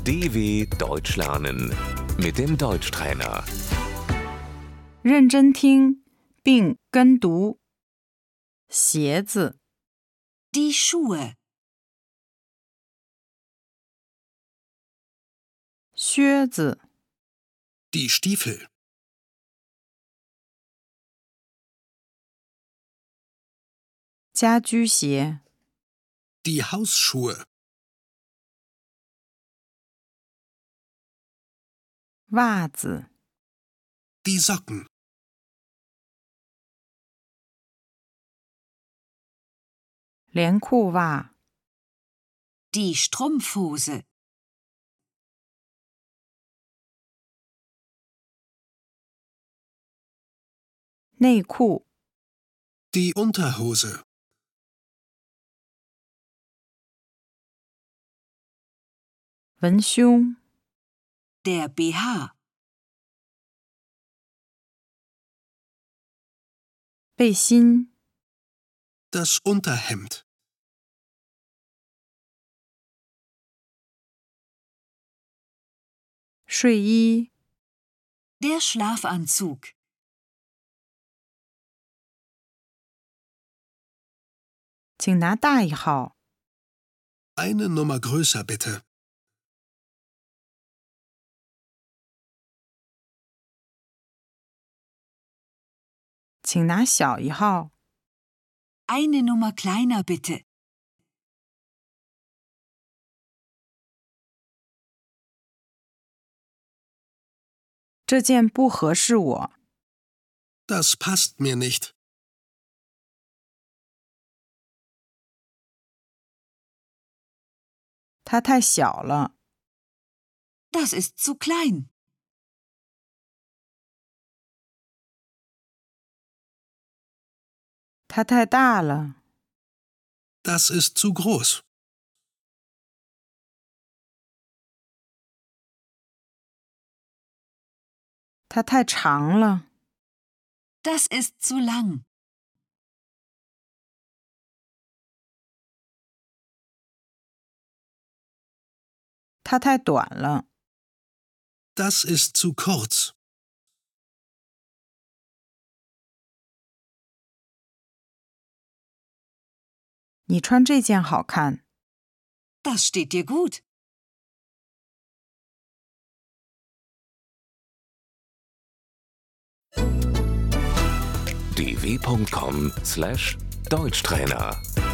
DW Deutsch lernen mit dem Deutschtrainer. 认真听并跟读。鞋子、 Die Schuhe, 靴子、 Die Stiefel, 家居鞋、 die Hausschuhe, 袜子、 die Socken, 连裤袜、 die Strumpfhose, 内裤、 die Unterhose, 文胸、 der BH, 背心、 das Unterhemd, 睡衣、 der Schlafanzug, 请拿大一号。 eine Nummer größer bitte, 请拿小一号。 eine Nummer kleiner bitte, 这件不合适我。 das passt mir nicht, 它太小了。 das ist zu klein, 它太大了。 das ist zu groß, 它太长了。 das ist zu lang, 它太短了。 das ist zu kurz, 你穿这件好看。 das steht dir gut. dw.com/Deutschtrainer